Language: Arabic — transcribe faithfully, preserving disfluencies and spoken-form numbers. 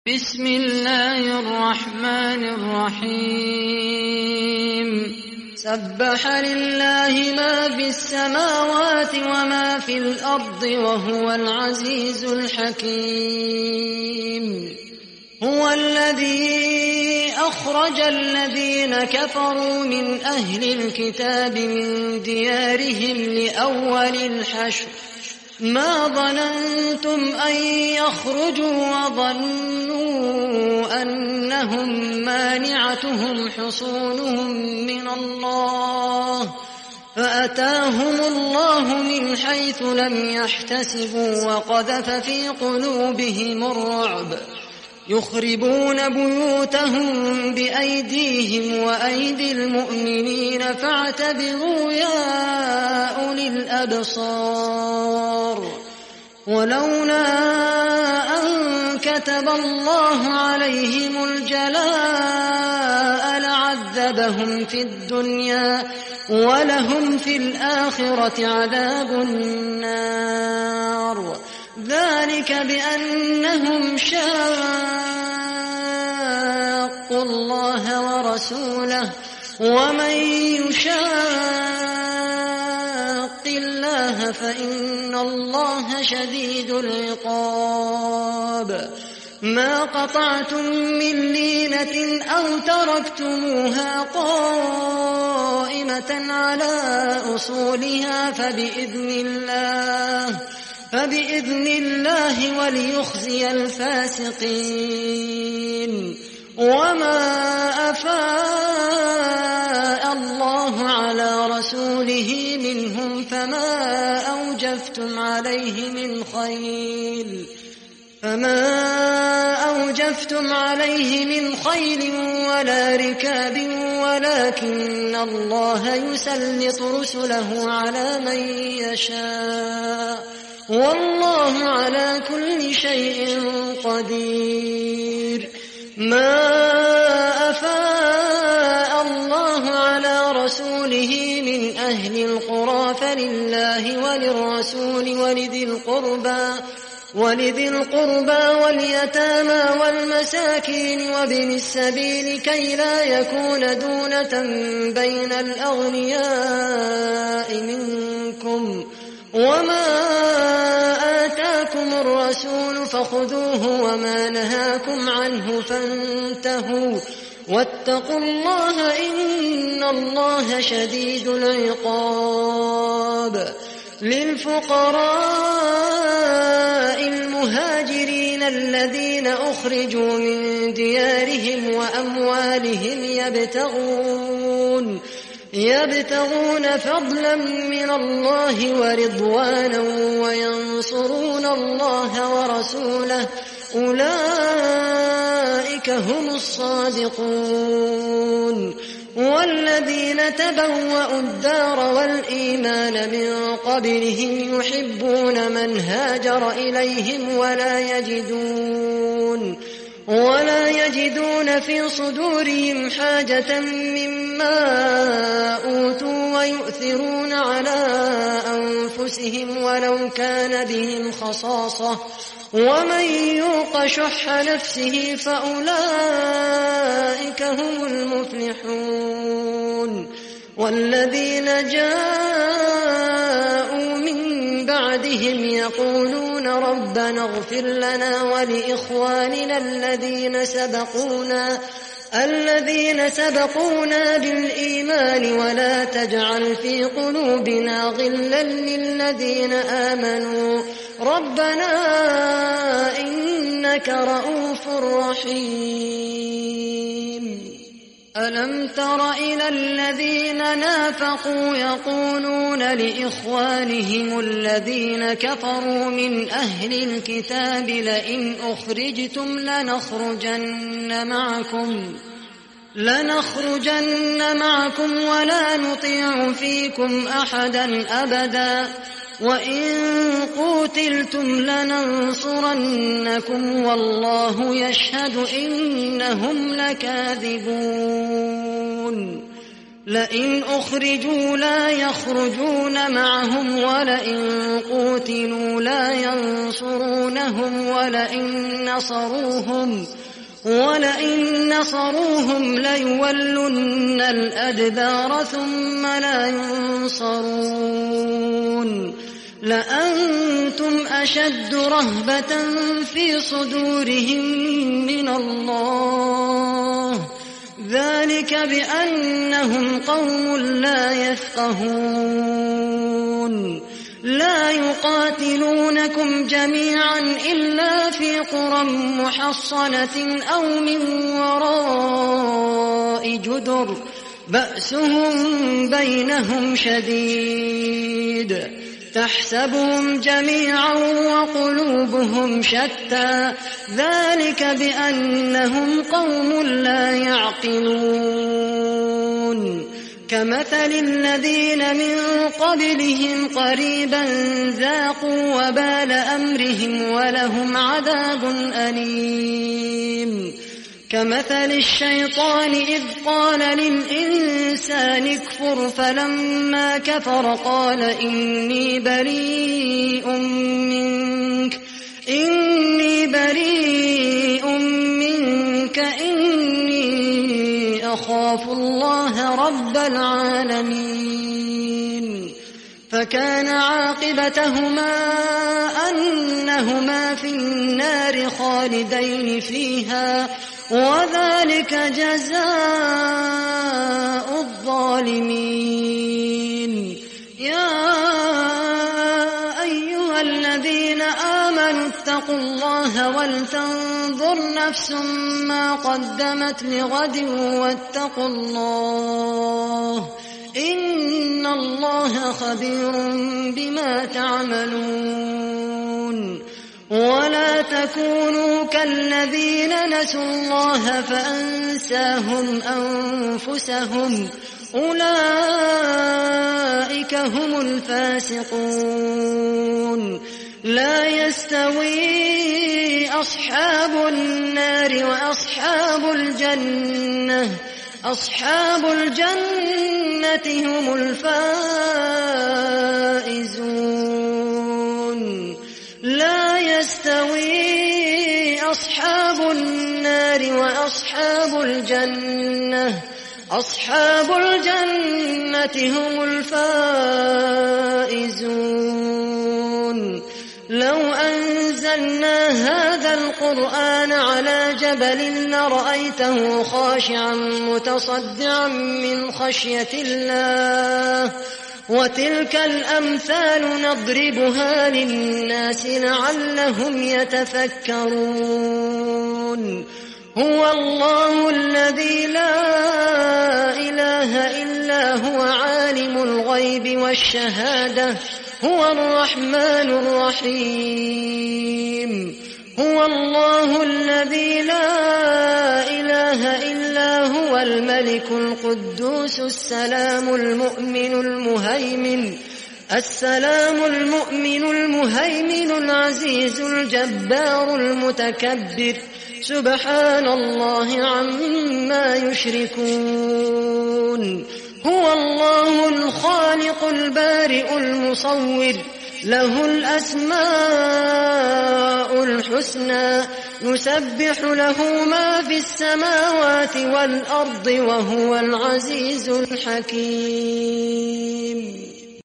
بسم الله الرحمن الرحيم سبح لله ما في السماوات وما في الأرض وهو العزيز الحكيم هو الذي أخرج الذين كفروا من أهل الكتاب من ديارهم لأول الحشر ما ظننتم أن يخرجوا وظنوا أنهم مانعتهم حصونهم من الله فأتاهم الله من حيث لم يحتسبوا وقذف في قلوبهم الرعب يخربون بيوتهم بأيديهم وأيدي المؤمنين فاعتبروا يا أولي الأبصار ولولا أن كتب الله عليهم الجلاء لعذبهم في الدنيا ولهم في الآخرة عذاب النار ذلك بأنهم شاقوا الله ورسوله ومن يشاق الله فإن الله شديد العقاب ما قطعتم من لينة أو تركتموها قائمة على أصولها فبإذن الله فبإذن الله وليخزي الفاسقين وما أفاء الله على رسوله منهم فما أوجفتم عليه من خيل فما أوجفتم عليه من خيل ولا ركاب ولكن الله يسلط رسله على من يشاء والله على كل شيء قدير ما أفاء الله على رسوله من أهل القرى فلله وللرسول ولذي القربى ولذي القربى واليتامى والمساكين وابن السبيل كي لا يكون دونة بين الأغنياء منكم وما آتاكم الرسول فخذوه وما نهاكم عنه فانتهوا واتقوا الله إن الله شديد العقاب للفقراء المهاجرين الذين أخرجوا من ديارهم وأموالهم يبتغون يبتغون فضلا من الله ورضوانا وينصرون الله ورسوله أولئك هم الصادقون والذين تبوأوا الدار والإيمان من قبلهم يحبون من هاجر إليهم ولا يجدون ولا يجدون في صدورهم حاجة مما أوتوا ويؤثرون على أنفسهم ولو كان بهم خصاصة ومن يوق شح نفسه فأولئك هم المفلحون والذين جاءوا من بعدهم يقولون ربنا اغفر لنا ولإخواننا الذين سبقونا الذين سبقونا بالإيمان ولا تجعل في قلوبنا غلا للذين آمنوا ربنا إنك رؤوف رحيم ألم تر إلى الذين نافقوا يقولون لإخوانهم الذين كفروا من أهل الكتاب لئن أخرجتم لنخرجن معكم لنخرجن معكم ولا نطيع فيكم أحدا أبدا وإن قوتلتم لننصرنكم والله يشهد إنهم لكاذبون لئن أخرجوا لا يخرجون معهم ولئن قوتلوا لا ينصرونهم ولئن نصروهم ولئن نصروهم ليولن الأدبار ثم لا ينصرون لأنتم أشد رهبة في صدورهم من الله ذلك بأنهم قوم لا يفقهون لا يقاتلونكم جميعا إلا في قرى محصنة أو من وراء جدر بأسهم بينهم شديد تحسبهم جميعا وقلوبهم شتى ذلك بأنهم قوم لا يعقلون كمثل الذين من قبلهم قريبا ذاقوا وبال أمرهم ولهم عذاب أليم كمثل الشيطان إذ قال للإنسان اكفر فلما كفر قال إني بريء منك إني بريء منك إني أخاف الله رب العالمين فكان عاقبتهما أنهما في النار خالدين فيها وذلك جزاء الظالمين يا أيها الذين آمنوا اتقوا الله ولتنظر نفس ما قدمت لغد واتقوا الله إن الله خبير بما تعملون ولا تكونوا كالذين نسوا الله فأنساهم أنفسهم أولئك هم الفاسقون لا يستوي أصحاب النار وأصحاب الجنة أصحاب الجنة هم الفائزون لا يستوي أصحاب النار وأصحاب الجنة أصحاب الجنة هم الفائزون لو أنزلنا هذا القرآن على جبل لرأيته خاشعا متصدعا من خشية الله وتلك الأمثال نضربها للناس لعلهم يتفكرون هو الله الذي لا إله إلا هو عالم الغيب والشهادة هو الرحمن الرحيم هو الله الذي لا إله إلا هو الملك القدوس السلام المؤمن المهيمن السلام المؤمن المهيمن العزيز الجبار المتكبر سبحان الله عما يشركون هو الله الخالق البارئ المصور له الأسماء الحسنى يسبح له ما في السماوات والأرض وهو العزيز الحكيم.